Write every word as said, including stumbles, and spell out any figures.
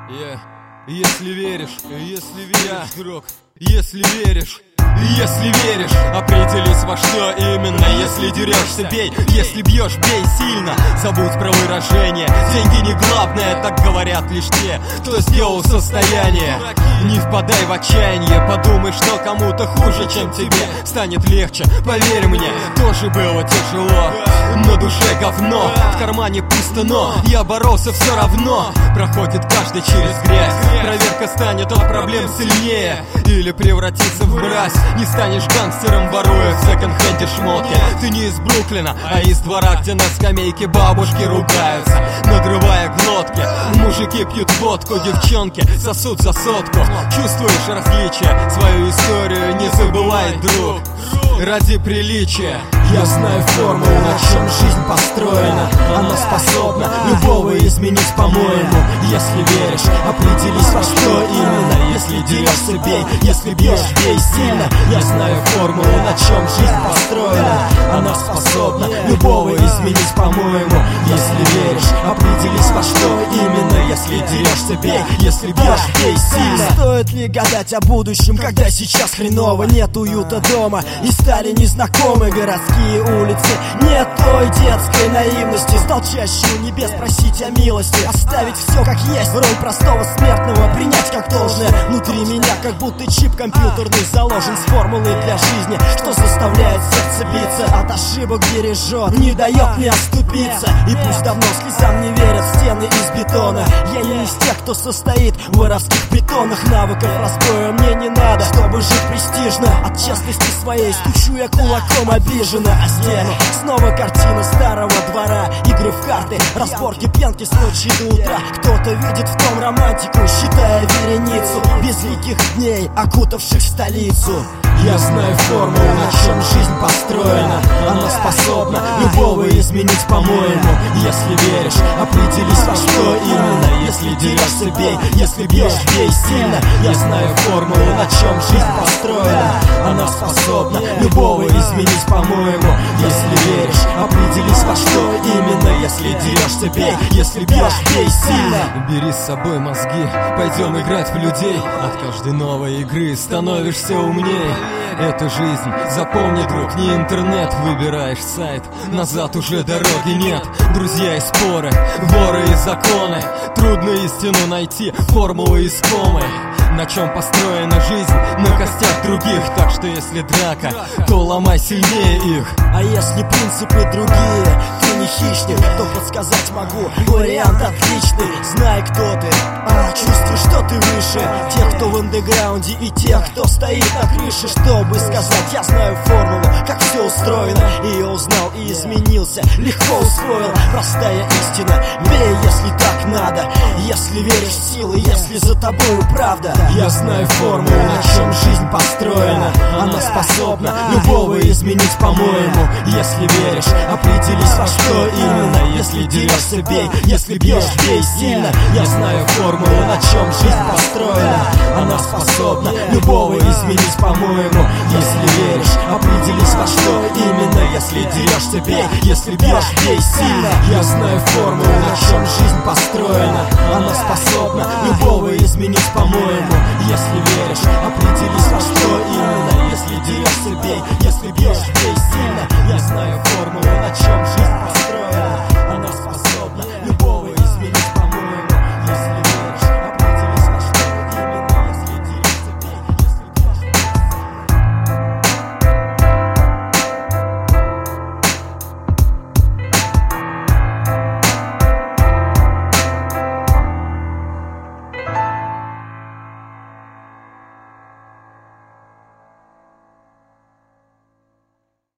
Yeah. Если веришь, если веришь, друг, если веришь, если веришь, определись во что именно. Если дерешься, бей, если бьешь, бей сильно. Забудь про выражение, деньги не главное, так говорят лишь те, кто сделал состояние. Не впадай в отчаяние, подумай, что кому-то хуже, чем тебе. Станет легче, поверь мне, тоже было тяжело. На душе говно, в кармане пусто, но я боролся все равно. Проходит каждый через грязь, проверка станет от проблем сильнее. Или превратится в мразь. Не станешь гангстером, воруя в секонд-хенде шмотки. Ты не из Бруклина, а из двора, где на скамейке бабушки ругаются, надрывая глотки. Мужики пьют водку, девчонки сосут за сотку. Чувствуешь различия, свою историю не забывай, друг, ради приличия. Я знаю формулу, на чем жизнь построена. Она способна любого изменить, по-моему. Если веришь, определись во что именно. Если дерешься, бей, если бьешь, бей сильно. Я знаю формулу, на чем жизнь построена. Она способна любого изменить, по-моему. Если веришь, определись во что именно. Если дерешься, бей, если бьешь, бей сильно. Стоит ли гадать о будущем, когда сейчас хреново? Нет уюта дома и стали незнакомы городские улицы. Нет той детской наивности, стал чаще у небес просить о милости. Оставить все как есть, роль простого смертного принять как должное. Внутри меня как будто чип компьютерный заложен с формулой для жизни, что заставляет сердце биться, от ошибок бережет, не дает мне оступиться. И пусть давно слезам не верят стены из бетона, я не из тех, кто состоит в воровских притонах. Навыков разбоя мне не надо, чтобы жить престижно. От честности своей стучу я кулаком обиженно о стену. Снова картина старого двора, игры в карты, разборки, пьянки с ночи до утра. Кто-то видит в том романтику, считая вереницу безликих дней, окутавших столицу. Я знаю формулу, на чем жизнь построена. Она способна любого изменить, по-моему. Если веришь, определись во что именно. Если дерешься, бей, если бьешь, бей сильно. Я знаю формулу, на чем жизнь построена. Она способна любого изменить, по-моему. Если веришь, определись во что именно. Если дерешься, бей, если бьешь, бей сильно. Бери с собой мозги, пойдем играть в людей. От каждой новой игры становишься умнее. Это жизнь, запомни, друг, не интернет. Выбираешь сайт, назад уже дороги нет. Друзья и споры, воры и законы. Трудно истину найти, формулы искомы. На чем построена жизнь? На костях других. Так что если драка, то ломай сильнее их. А если принципы другие, ты не хищник, то подсказать могу вариант отличный. Знай, кто ты, а чувствуй, что ты выше тех, кто в андеграунде, и тех, кто стоит на крыше. Чтобы сказать, я знаю формулу, как все устроено. Ее узнал и изменился, легко усвоил. Простая истина, бей, если так надо. Если веришь в силы, если за тобою правда. Я знаю формулу, на чем жизнь построена. Она способна любого изменить, по-моему. Если веришь, определись во что именно. Если дерешься, бей, если бьешь, бей сильно. Я знаю формулу, на чем жизнь построена. Она способна любого изменить, по-моему. Если веришь, определись во что именно. Если дерешься, бей, если бьешь, бей сильно. Я знаю формулу, на чем жизнь